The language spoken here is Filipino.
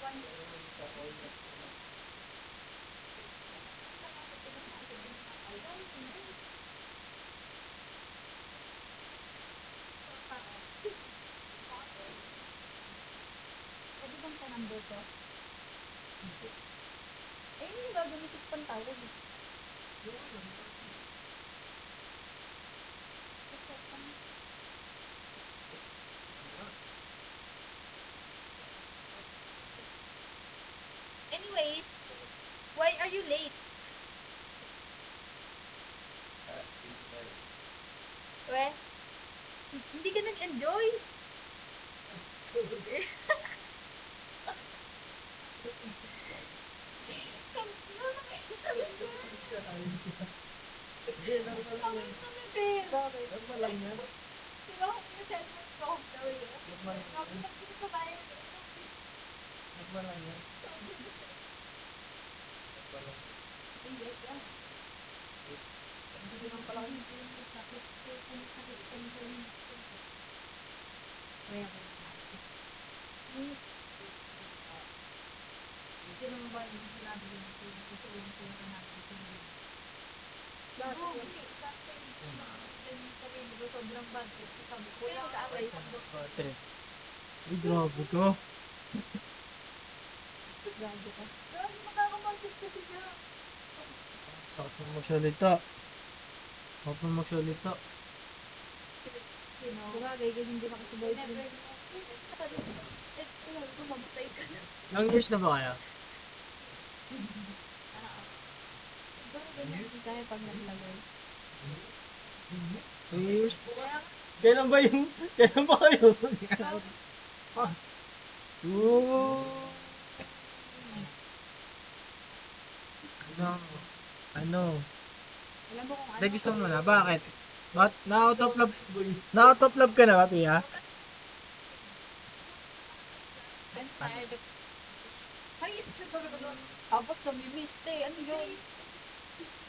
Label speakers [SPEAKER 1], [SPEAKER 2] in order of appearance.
[SPEAKER 1] Pwede bang sa number ko? Eh, hindi ba gumitik pang tawag? Anyways, why are you late? We? Hindi ka nag-enjoy? Sobrang bad. Sabi ko, kaya mag-aaway.
[SPEAKER 2] Ay, grabe ka.
[SPEAKER 1] Grabe ka. Grabe, makakamantis kasi siya.
[SPEAKER 2] Sakit mo magsalita. Sakit mo magsalita.
[SPEAKER 1] Bagay, kasi hindi makasabay. Kung mamatay ka na.
[SPEAKER 2] Ilang years na ba kaya?
[SPEAKER 1] Siguro ganyan din kaya pag naglagay.
[SPEAKER 2] 2 years? Kailan ba yung... Kailan ba kayo? Oo. Ano?
[SPEAKER 1] Alam mo kung ano.
[SPEAKER 2] Hindi, gusto mo na. Bakit? Na-out of love? Na-out of love ka na ba, Pia?
[SPEAKER 1] I'm tired of... Ay, ito siya talaga doon. Tapos namimiss eh. Ano yun?